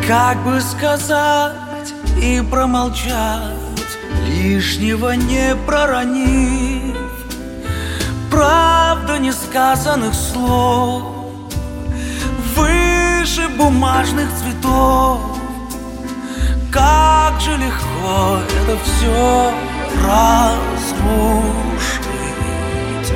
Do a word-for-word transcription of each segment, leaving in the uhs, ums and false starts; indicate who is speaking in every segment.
Speaker 1: Как бы сказать и промолчать, лишнего не проронив, правда несказанных слов, выше бумажных цветов. Как же легко это все разрушить.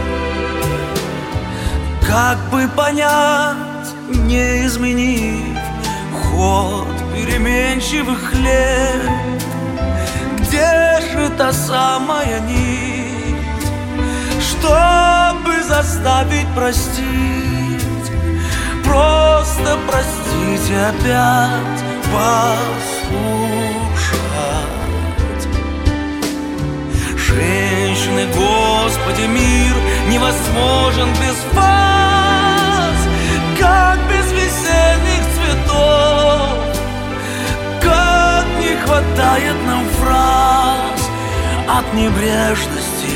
Speaker 1: Как бы понять, не изменив ход переменчивых лет, где же та самая нить, чтобы заставить простить, просто простить и опять послушать. Женщины, Господи, мир невозможен без вас, как без весенних цветов. Как не хватает нам фраз от небрежности.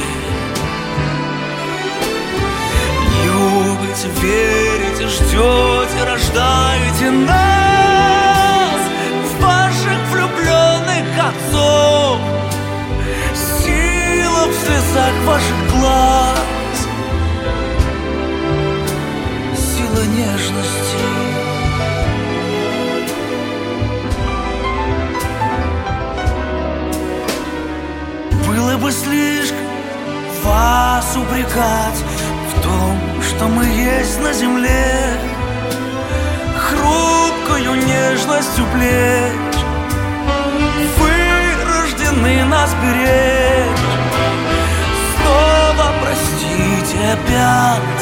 Speaker 1: Любите, верите, ждете, рождаете нас, ваших влюбленных отцов. Сила в слезах ваших глаз, сила нежности. Было бы слишком вас упрекать в том, что мы есть на земле, хрупкою нежностью плеч. Вы рождены нас беречь. Снова простите, опять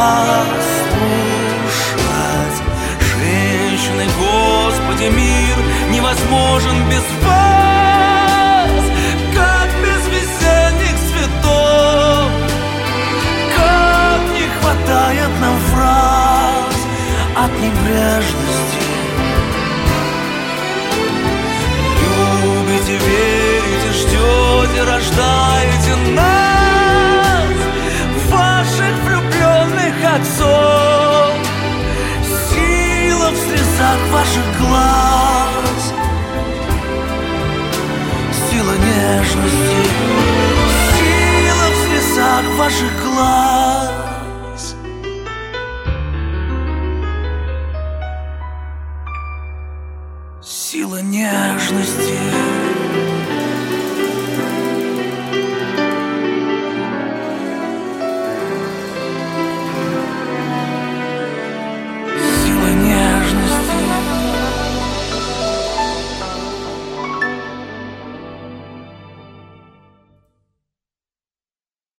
Speaker 1: послушать. Женщины, Господи, мир невозможен без вас, как без весенних цветов. Как не хватает нам фраз от небрежности. Любите, верите, ждете, рождаете нас, ваших влюбленных отцов. Сила в слезах ваших глаз, сила нежности. Сила в слезах ваших глаз, сила нежности.